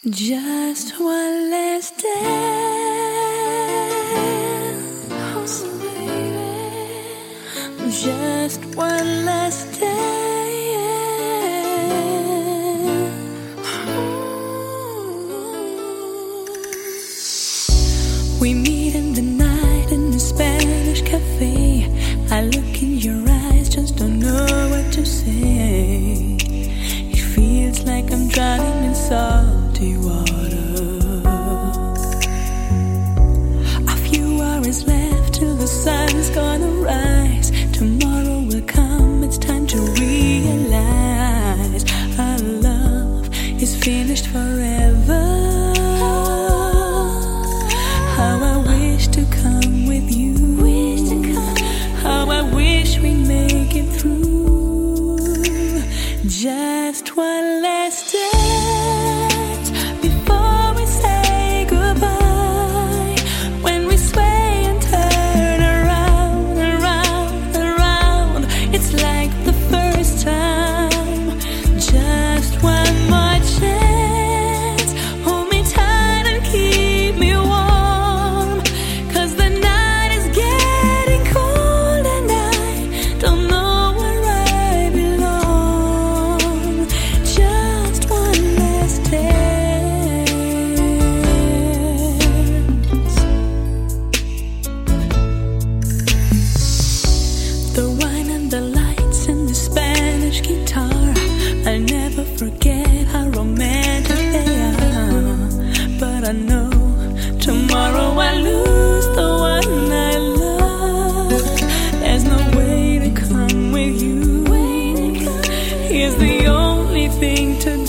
Just one last dance, baby. Just one last dance. We meet in the night in the Spanish cafe. I look in your eyes, just don't know what to say. It feels like I'm drowning in salty water. A few hours left till the sun's gonna rise. Tomorrow will come, it's time to realize our love is finished forever. How I wish to come with you. How I wish we make it through. Just one last dance before we say goodbye. When we sway and turn around, around, around, it's like the first time. Just one more chance. Hold me tight and keep me warm, 'cause the night is getting cold and I don't know where I belong. Just one last dance. The wine and the lights and the Spanish guitar, I'll never forget how romantic they are. But I know tomorrow I'll lose the one I love. There's no way to come with you. Here's the only thing to do.